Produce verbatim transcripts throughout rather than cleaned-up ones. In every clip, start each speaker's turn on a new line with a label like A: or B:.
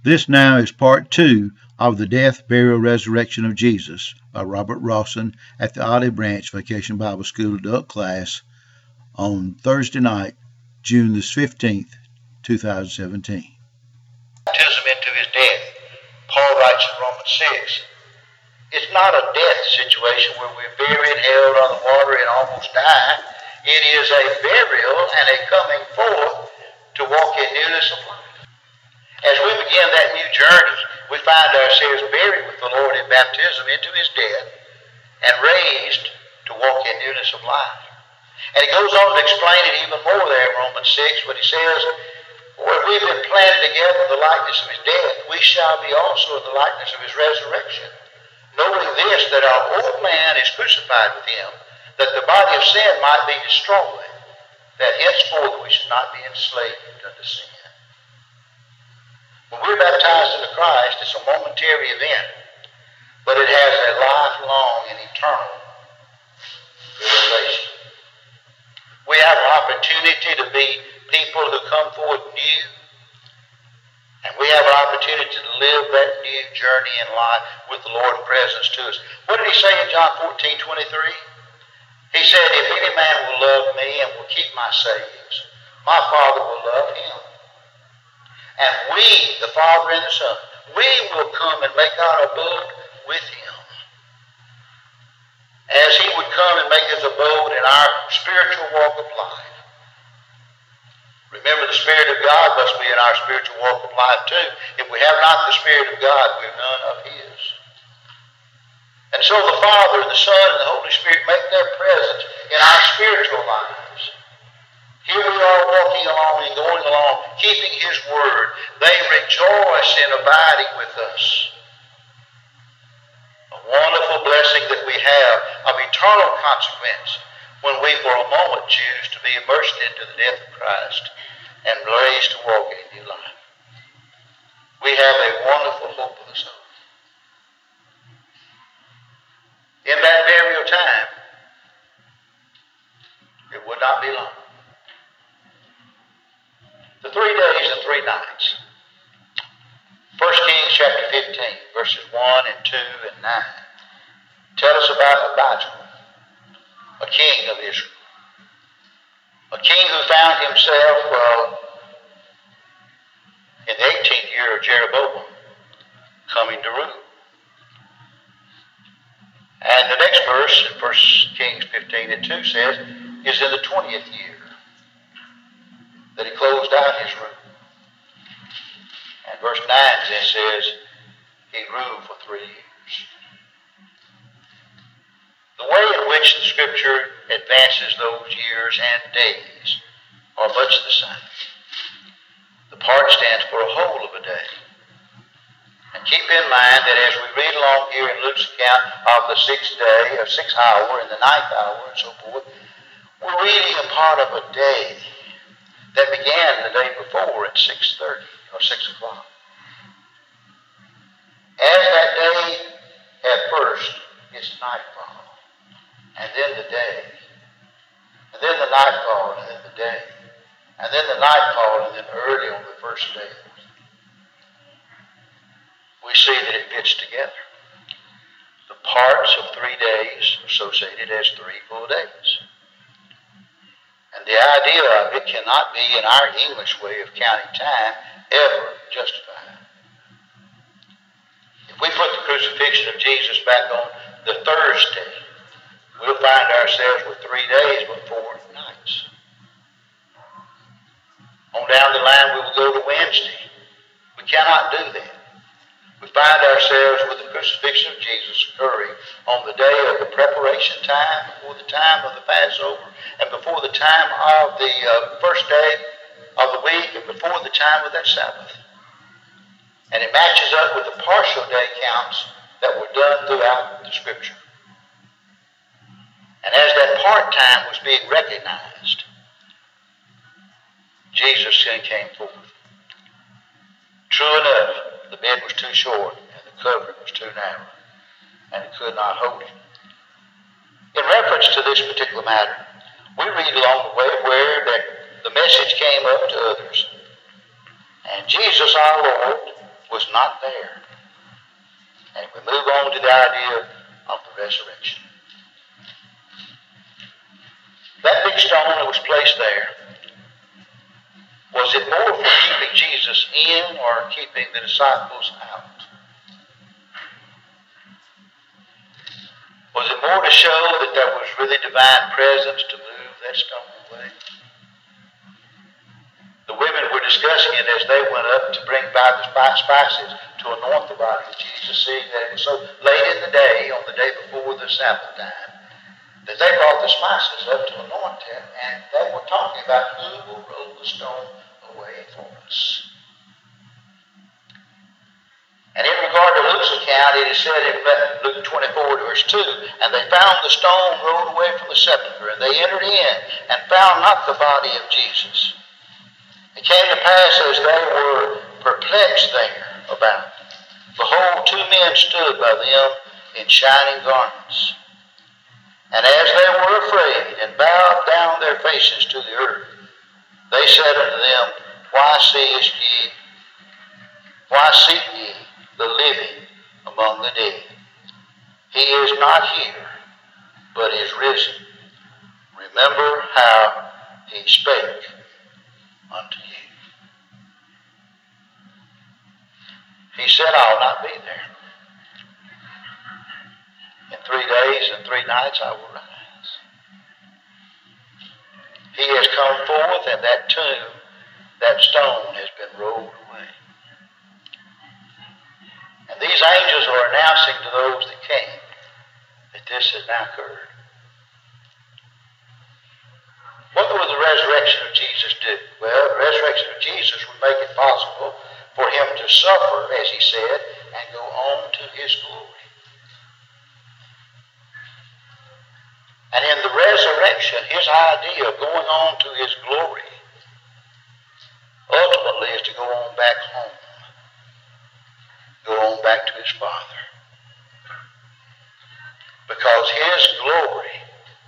A: This now is part two of The Death, Burial, Resurrection of Jesus by Robert Rawson at the Olive Branch Vacation Bible School adult class on Thursday night, June the fifteenth, two thousand seventeen.
B: Baptism into his death. Paul writes in Romans six, it's not a death situation where we're buried, held on the water, and almost die. It is a burial and a coming forth to walk in newness of life. As we begin that new journey, we find ourselves buried with the Lord in baptism into his death and raised to walk in newness of life. And he goes on to explain it even more there in Romans six when he says, for if we've been planted together in the likeness of his death, we shall be also in the likeness of his resurrection. Knowing this, that our old man is crucified with him, that the body of sin might be destroyed, that henceforth we should not be enslaved unto sin. When we're baptized into Christ, it's a momentary event, but it has a lifelong and eternal realization. We have an opportunity to be people who come forth new, and we have an opportunity to live that new journey in life with the Lord's presence to us. What did he say in John fourteen twenty-three? He said, if any man will love me and will keep my sayings, my Father will love him. And we, the Father and the Son, we will come and make our abode with him. As he would come and make his abode in our spiritual walk of life. Remember, the Spirit of God must be in our spiritual walk of life too. If we have not the Spirit of God, we're none of his. And so the Father and the Son and the Holy Spirit make their presence in our spiritual lives. Here we are walking along and going along, keeping his word. They rejoice in abiding with us. A wonderful blessing that we have of eternal consequence when we for a moment choose to be immersed into the death of Christ and raised to walk in new life. We have a wonderful hope of the soul. In that burial time, it would not be long. The three days and three nights. First Kings chapter fifteen, verses one and two and nine, tell us about Abijah, a king of Israel. A king who found himself uh, in the eighteenth year of Jeroboam coming to rule. And the next verse in First Kings fifteen and two says, is in the twentieth year that he closed out his rule. And verse nine then says, he ruled for three years. The way in which the Scripture advances those years and days are much the same. The part stands for a whole of a day. And keep in mind that as we read along here in Luke's account of the sixth day, or sixth hour, and the ninth hour, and so forth, we're reading a part of a day that began the day before at six thirty or six o'clock. As that day at first, it's nightfall, and then the day, and then the nightfall, and then the day, and then the nightfall, and then early on the first day. We see that it fits together. The parts of three days associated as three full days. And the idea of it cannot be, in our English way of counting time, ever justified. If we put the crucifixion of Jesus back on the Thursday, we'll find ourselves with three days but four nights. On down the line, we will go to Wednesday. We cannot do that. We find ourselves with the crucifixion of Jesus occurring on the day of the preparation time, before the time of the Passover, and before the time of the uh, first day of the week, and before the time of that Sabbath. And it matches up with the partial day counts that were done throughout the Scripture. And as that part time was being recognized, Jesus then came forth. True enough, the bed was too short and the covering was too narrow, and it could not hold him. In reference to this particular matter, we read along the way where that the message came up to others. And Jesus our Lord was not there. And we move on to the idea of the resurrection. That big stone that was placed there, was it more for keeping Jesus in or keeping the disciples out? Was it more to show that there was really divine presence to move that stone away? The women were discussing it as they went up to bring by the spices to anoint the body of Jesus, seeing that it was so late in the day, on the day before the Sabbath time, that they brought the spices up to anoint him, and they were talking about who will roll the stone away for us. And in regard to Luke's account, it is said in Luke twenty-four, verse two, and they found the stone rolled away from the sepulchre, and they entered in and found not the body of Jesus. It came to pass as they were perplexed there about, behold, two men stood by them in shining garments. And as they were afraid and bowed down their faces to the earth, they said unto them, Why seest ye, why seek ye the living among the dead? He is not here, but is risen. Remember how he spake unto you. He said, I'll not be there. In three days and three nights I will rise. He has come forth, and that tomb, that stone has been rolled away. And these angels are announcing to those that came that this has now occurred. What would the resurrection of Jesus do? Well, the resurrection of Jesus would make it possible for him to suffer, as he said, and go on to his glory. And in the resurrection, his idea of going on to his glory ultimately is to go on back home. Go on back to his Father. Because his glory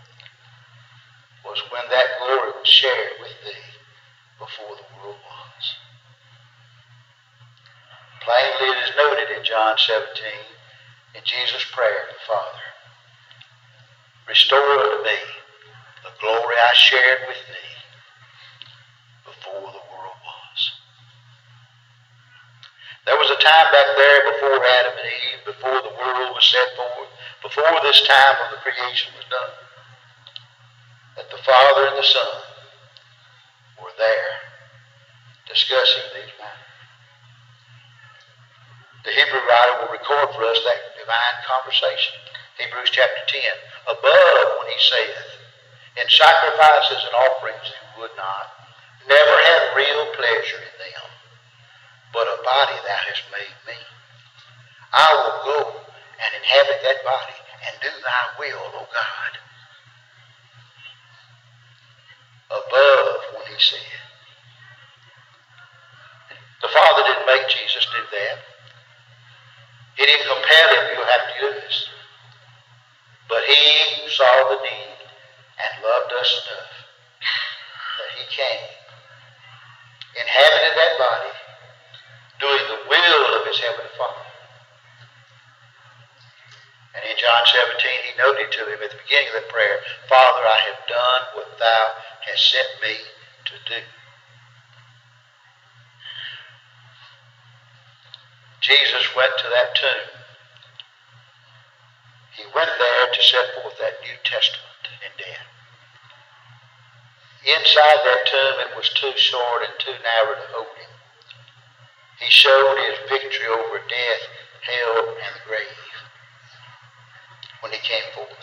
B: was when that glory was shared with thee before the world was. Plainly it is noted in John seventeen, in Jesus' prayer to the Father, restore unto me the glory I shared with thee before the world was. There was a time back there before Adam and Eve, before the world was set forth, before this time of the creation was done, that the Father and the Son were there discussing these matters. The Hebrew writer will record for us that divine conversation. Hebrews chapter ten. Above, when he saith, in sacrifices and offerings he would not, never have real pleasure in them, but a body thou hast made me. I will go and inhabit that body and do thy will, O God. Above, when he said. The Father didn't make Jesus do that. He didn't compel him, you'll have to do this. But he saw the need and loved us enough that he came, inhabited that body, doing the will of his heavenly Father. And in John seventeen, he noted to him at the beginning of the prayer, Father, I have done what thou hast sent me to do. Jesus went to that tomb. He went there to set forth that New Testament in death. Inside that tomb, it was too short and too narrow to hold him. He showed his victory over death, hell, and the grave when he came forth.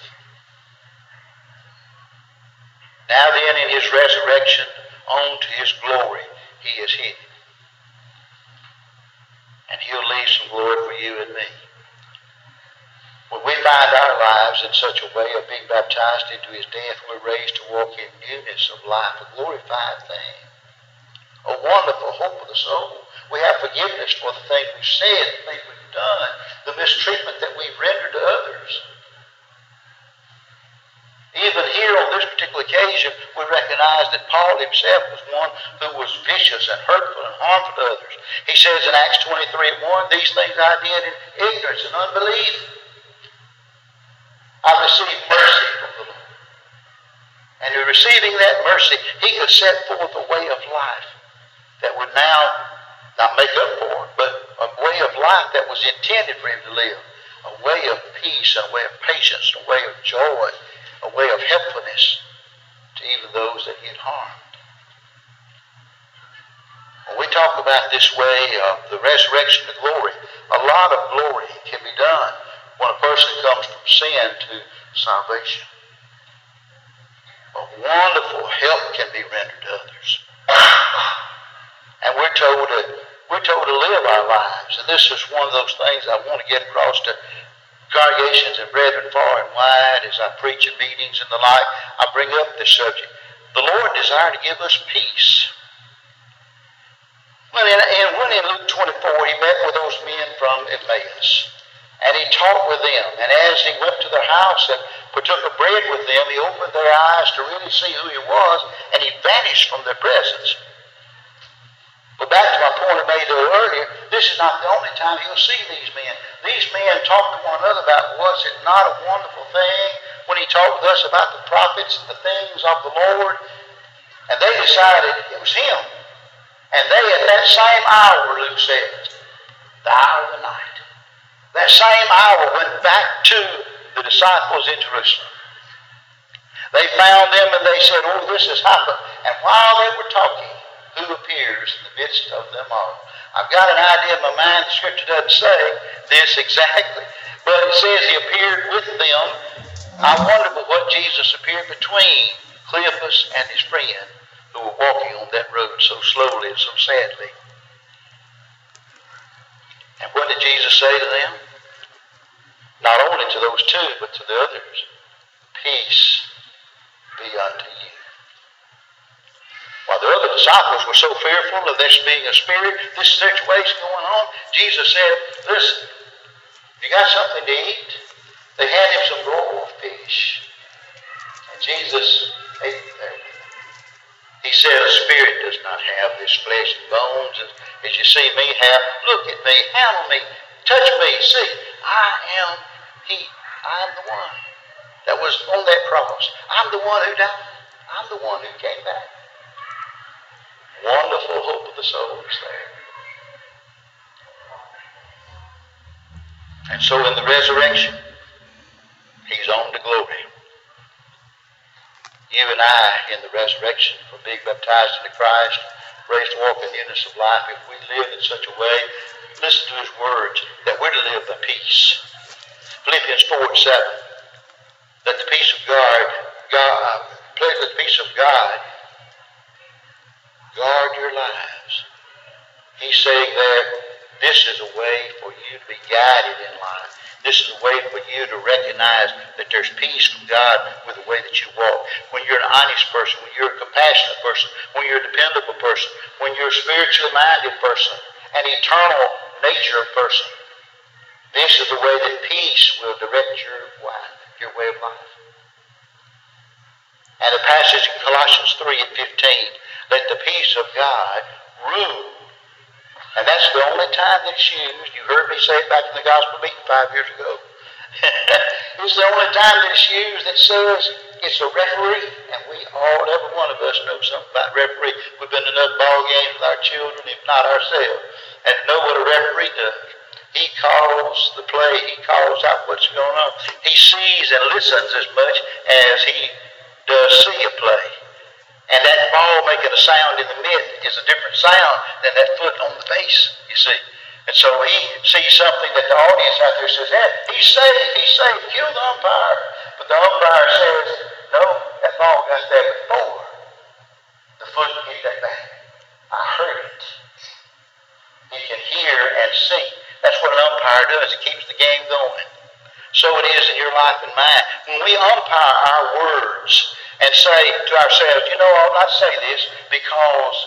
B: Now then, in his resurrection, on to his glory, he is hidden. And he'll leave some glory for you and me. When we find our lives in such a way of being baptized into his death, we're raised to walk in newness of life, a glorified thing, a wonderful hope of the soul. We have forgiveness for the things we've said, the things we've done, the mistreatment that we've rendered to others. Even even here on this particular occasion, we recognize that Paul himself was one who was vicious and hurtful and harmful to others. He says in Acts twenty-three at one, these things I did in ignorance and unbelief. I received mercy from the Lord. And in receiving that mercy, he could set forth a way of life that would now not make up for it, but a way of life that was intended for him to live. A way of peace, a way of patience, a way of joy, a way of helpfulness to even those that he had harmed. When we talk about this way of the resurrection to glory, a lot of glory can be done when a person comes from sin to salvation. A wonderful help can be rendered to others. And we're told to, we're told to live our lives. And this is one of those things I want to get across to congregations and brethren far and wide as I preach in meetings and the like. I bring up this subject. The Lord desired to give us peace. When in, and when in Luke twenty-four, he met with those men from Emmaus. And he talked with them. And as he went to their house and partook of bread with them, he opened their eyes to really see who he was, and he vanished from their presence. But back to my point I made a little earlier, this is not the only time you'll see these men. These men talk to one another about, was it not a wonderful thing when he talked with us about the prophets and the things of the Lord? And they decided it was him. And they at that same hour, Luke says, the hour of the night, that same hour went back to the disciples in Jerusalem. They found them and they said, oh, this has happened. And while they were talking, who appears in the midst of them all? I've got an idea in my mind. The scripture doesn't say this exactly, but it says he appeared with them. I wonder what Jesus appeared between Cleopas and his friend who were walking on that road so slowly and so sadly. And what did Jesus say to them? Not only to those two, but to the others. Peace be unto you. While the other disciples were so fearful of this being a spirit, this situation going on, Jesus said, listen, you got something to eat? They had him some broiled fish. And Jesus ate there. He said, a spirit does not have this flesh and bones as, as you see me have. Look at me, handle me, touch me, see, I am he. I am the one that was on that cross. I'm the one who died. I'm the one who came back. Wonderful hope of the soul is there. And so in the resurrection, he's on to glory. You and I in the resurrection, for being baptized into Christ, raised to walk in newness of life, if we live in such a way, listen to his words, that we're to live by peace. Philippians four and seven, that the peace of God, God, let the peace of God guard your lives. He's saying there, this is a way for you to be guided in life. This is a way for you to recognize that there's peace from God with the way that you walk. When you're an honest person, when you're a compassionate person, when you're a dependable person, when you're a spiritually minded person, an eternal nature person, this is the way that peace will direct your life, your way of life. And the passage in Colossians three and fifteen, let the peace of God rule. And that's the only time that it's used. You heard me say it back in the gospel meeting five years ago. It's the only time that it's used that says it's a referee. And we all, every one of us know something about referee. We've been to enough ball games with our children, if not ourselves, and know what a referee does. He calls the play. He calls out what's going on. He sees and listens as much as he does see a play. And that ball making a sound in the mid is a different sound than that foot on the base, you see. And so he sees something that the audience out there says, hey, he's safe, he's safe, kill the umpire. But the umpire says, no, that ball got there before the foot hit that back. I heard it. He can hear and see. That's what an umpire does. It keeps the game going. So it is in your life and mine. When we umpire our words and say to ourselves, you know, I'll not say this because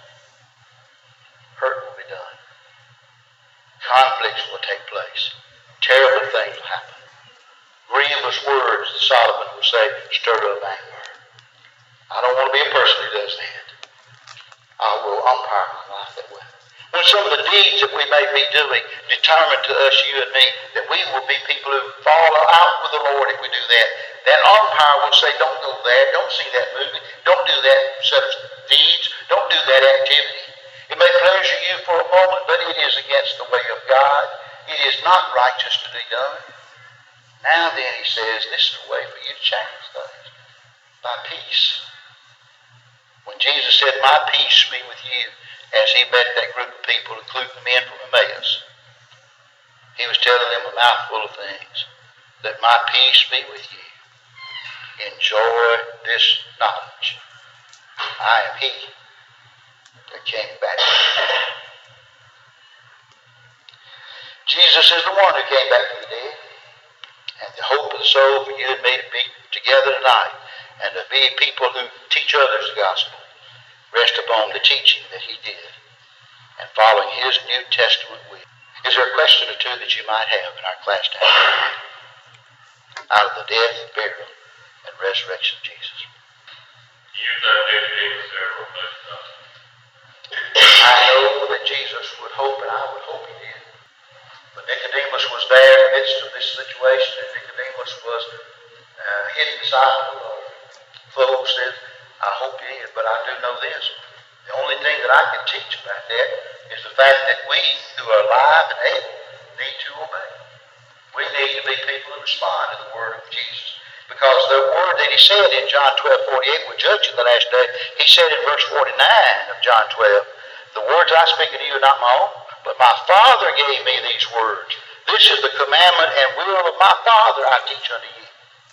B: hurt will be done. Conflicts will take place. Terrible things will happen. grievous words that Solomon will say stir up anger. I don't want to be a person who does that. I will umpire my life that way. When some of the deeds that we may be doing determine to us, you and me, that we will be people who fall out with the Lord if we do that, that umpire will say, don't go there, don't see that movie, don't do that set of deeds, don't do that activity. It may pleasure you for a moment, but it is against the way of God. It is not righteous to be done. Now then, he says, this is a way for you to change things. By peace. When Jesus said, my peace be with you, as he met that group of people, including the men from Emmaus, he was telling them a mouthful of things. Let my peace be with you. Enjoy this knowledge. I am he that came back. Jesus is the one who came back from the dead. And the hope of the soul for you and me to be together tonight and to be people who teach others the gospel rest upon the teaching that he did and following his New Testament will. Is there a question or two that you might have in our class time? Out of the death, burial, and resurrection of Jesus.
C: You got Nicodemus there for much time.
B: I know that Jesus would hope, and I would hope he did. But Nicodemus was there in the midst of this situation, and Nicodemus was uh, his disciple. Philo said, I hope he did, but I do know this. The only thing that I can teach about that is the fact that we, who are alive and able, need to obey. We need to be people who respond to the word of Jesus. Because the word that he said in John twelve forty-eight will judge in the last day. He said in verse forty-nine of John twelve, the words I speak to you are not my own, but my Father gave me these words. This is the commandment and will of my Father I teach unto you.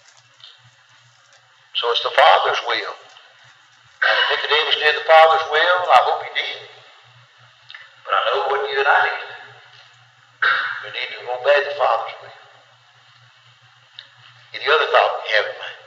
B: So it's the Father's will. And if Nicodemus did the Father's will, I hope he did. But I know what you and I need to do. We need to obey the Father's will. Any other thought you have in mind?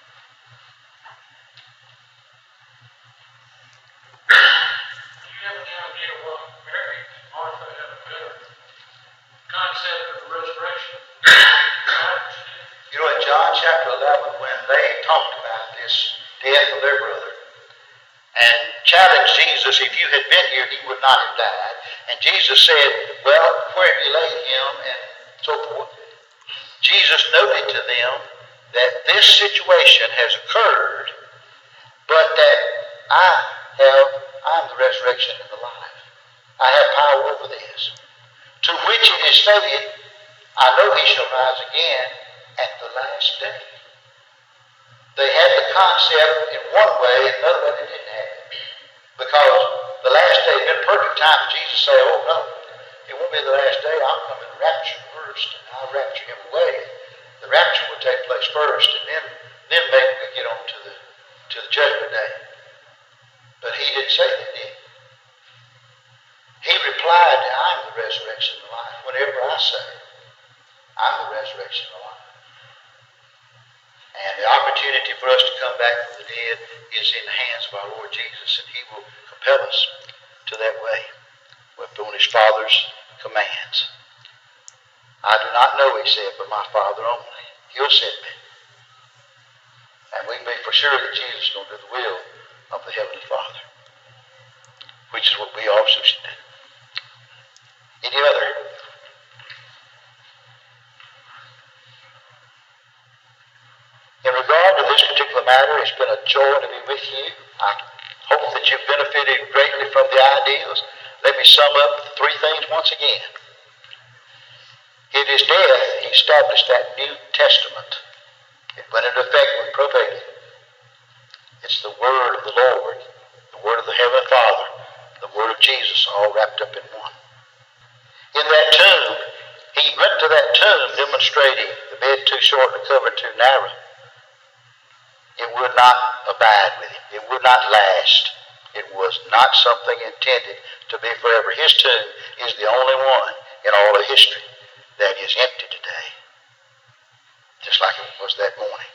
C: Do you have any idea what Mary and Martha had a better concept of the resurrection?
B: You know, in John chapter eleven, when they talked about this death of their brother and challenged Jesus, if you had been here, he would not have died. And Jesus said, well, where have you laid him? And so forth. Jesus noted to them that this situation has occurred, but that I have, I'm the resurrection and the life. I have power over this. To which it is stated, I know he shall rise again at the last day. They had the concept in one way, and another way they didn't have it. Because the last day had been a perfect time for Jesus to say, oh no, it won't be the last day, I'll come and rapture first, and I'll rapture him away. The rapture will take place first, and then, then maybe we get on to the to the judgment day. But he didn't say that, did he? He replied, I'm the resurrection and the life. Whenever I say, I'm the resurrection and the life. And the opportunity for us to come back from the dead is in the hands of our Lord Jesus, and he will compel us to that way on his Father's commands. I do not know, he said, but my Father only. He'll send me. And we can be for sure that Jesus is going to do the will of the Heavenly Father, which is what we also should do. Any other? In regard to this particular matter, it's been a joy to be with you. I hope that you've benefited greatly from the ideas. Let me sum up the three things once again. In his death, he established that New Testament. It went into effect when probated. It's the word of the Lord, the word of the Heavenly Father, the word of Jesus, all wrapped up in one. In that tomb, he went to that tomb demonstrating the bed too short and the cover too narrow. It would not abide with him. It would not last. It was not something intended to be forever. His tomb is the only one in all of history that is empty today, just like it was that morning.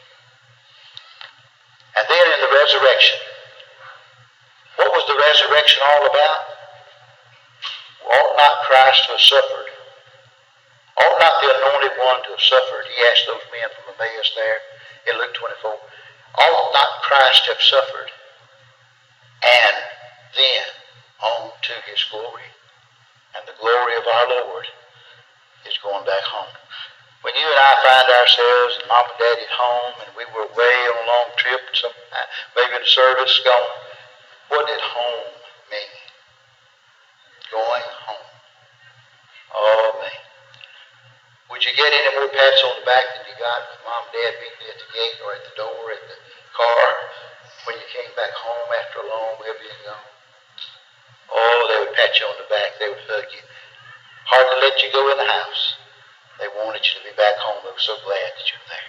B: And then in the resurrection, what was the resurrection all about? Ought not Christ to have suffered Ought not the anointed one to have suffered? He asked those men from Emmaus there in Luke twenty-four. Ought not Christ have suffered and then on to his glory? And the glory of our Lord is going back home. When you and I find ourselves and mom and daddy at home and we were away on a long trip, some, maybe in a service gone, what did home mean? Going home. Oh, man. Would you get any more pats on the back than you got with mom and dad meeting you at the gate or at the door, at the car, when you came back home after a long way being gone? Oh, they would pat you on the back. They would hug you. Hardly let you go in the house. They wanted you to be back home. They were so glad that you were there.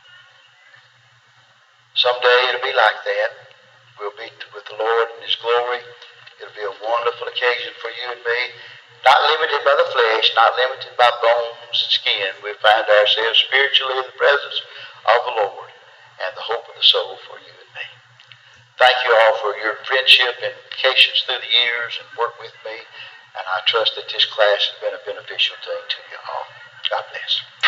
B: Someday it'll be like that. We'll be with the Lord in his glory. It'll be a wonderful occasion for you and me. Not limited by the flesh, not limited by bones and skin. We'll find ourselves spiritually in the presence of the Lord and the hope of the soul for you and me. Thank you all for your friendship and patience through the years and work with me. And I trust that this class has been a beneficial thing to you all.